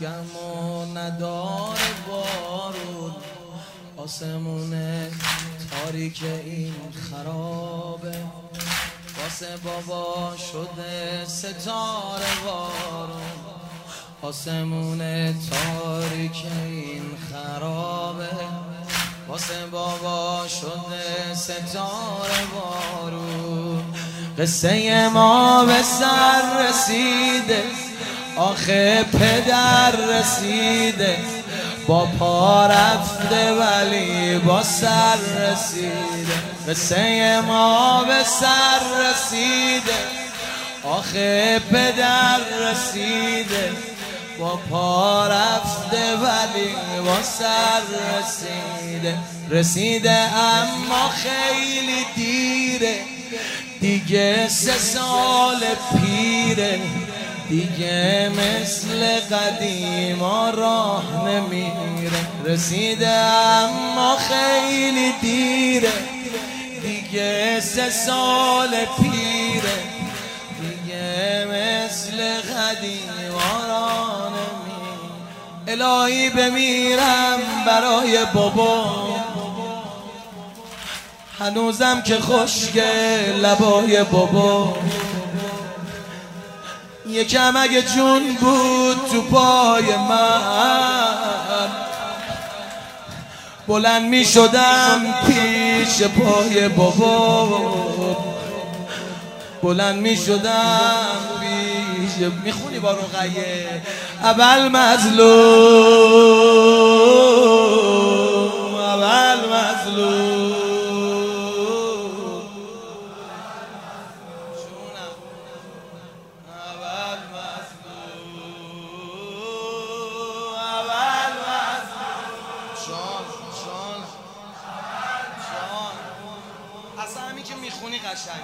گرم و نداره بارون، آسمون تاریک این خرابه، واسه بابا شده ستاره بارون، آسمون تاریک این خرابه، واسه بابا شده ستاره بارون. قصه ما به سر رسیده، آخه پدر رسیده، با پا رفته ولی با سر رسیده. قصه ما به سر رسیده، آخه پدر رسیده، با پا رفته ولی با سر رسیده. رسیده اما خیلی دیره، دیگه 3 سال پیره، دیگه مثل قدیما راه نمیره. رسیده اما خیلی دیره، دیگه 3 سال پیره، دیگه مثل قدیما راه نمیره. الهی بمیرم برای بابا، هنوزم که خشکه لبای بابا، یکم اگه جون بود تو پای من، بلند می شدم پیش پای بابا، بلند می شدم پیش. میخونی با رقیه؟ اول مظلوم، اول مظلوم، اصلا همین که میخونی قشنگ.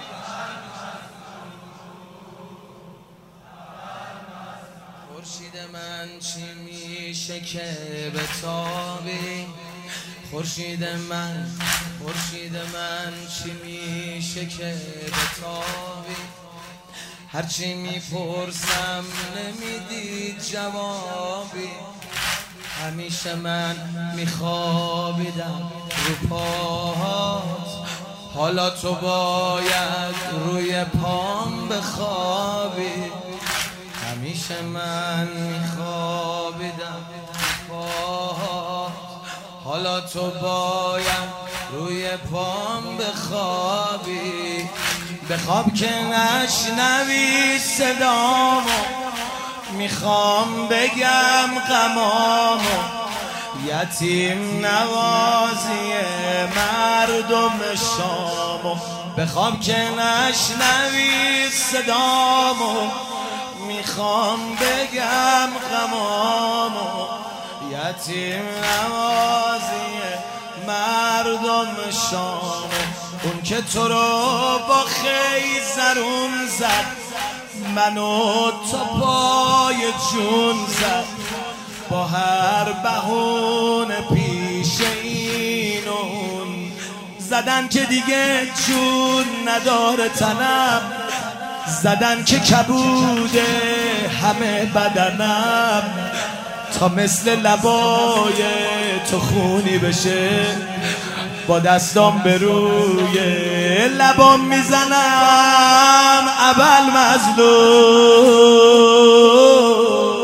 خورشید من چی میشه که بتابی، خورشید من، خورشید من چی میشه که بتابی، هرچی میپرسم نمیدی جوابی، همیشه من میخوابیدم رو پاهات، حالا تو باید روی پام بخوابی، همیشه من میخوابیدم رو پاهات، حالا تو باید روی پام بخوابی. بخواب که نشنوی صدامو، میخوام بگم غمامو، یتیم نوازی مردم شامو. بخواب که نشنوی صدامو، میخوام بگم غمامو، یتیم نوازی مردم شامو. اون که تو رو با خیزرون زد، منو تا پای جون زد، با هر بهونه پیش این اون زدن که دیگه جون نداره تنم، زدن که کبوده همه بدنم، تا مثل لبای تو خونی بشه، با دستام به روی لبام میزنم اول مظلوم.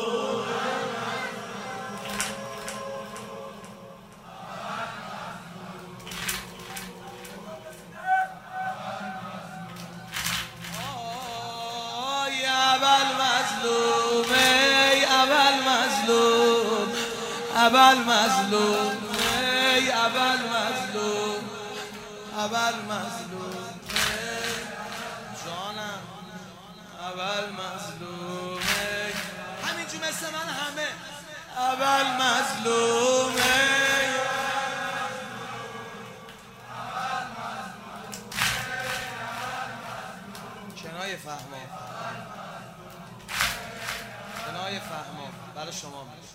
اول مظلوم، ای اول مظلوم، اول مظلوم جانم، اول مظلوم، همینجور مثل من همه، اول مظلوم، کنایه فهمم، کنایه فهمم برای شما میشه.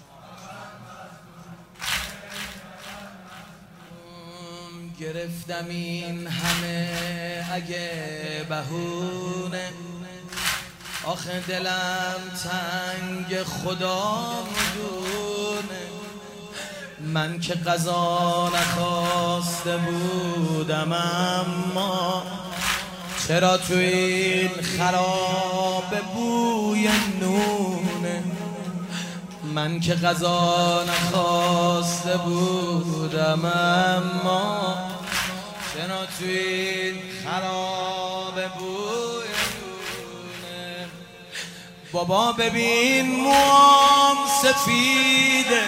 گرفتم این همه اگه بهونه، آخه دلم تنگ خدا میدونه، من که قضا نخواسته بودم، اما چرا تو این خراب بوی نونه. من که قضا نخواسته بودم، اما چرا تو این خراب بوی نونه. بابا ببین موام سفیده،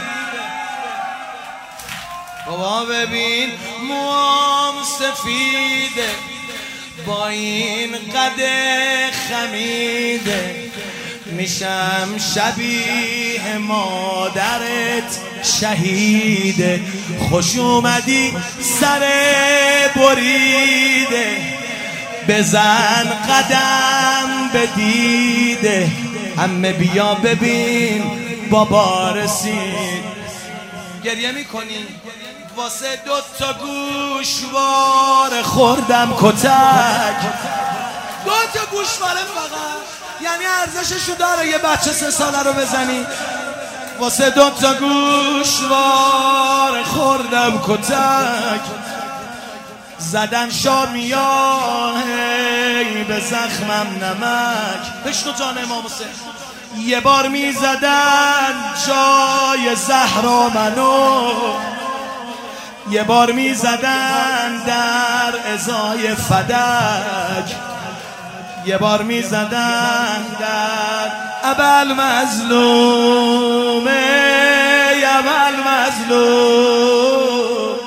بابا ببین موام سفیده، با این قد خمیده میشم شبیه مادرت شهیده. خوش اومدی سر بریده، بزن قدم به دیده. عمه بیا ببین بابا رسید. گریه میکنی؟ واسه 2 تا گوشواره خوردم کتک. 2 تا گوشواره فقط، یعنی ارزششو داره یه بچه 3 ساله رو بزنی؟ واسه 2 تا گوشواره خوردم کتک. زدن شامیاه به زخمم نمک. بشنو جان امام حسین. یه بار میزدن جای زهرا منو، یه بار میزدن در ازای فدک، یه بار میزدن در ابل مظلومه، ابل مظلوم.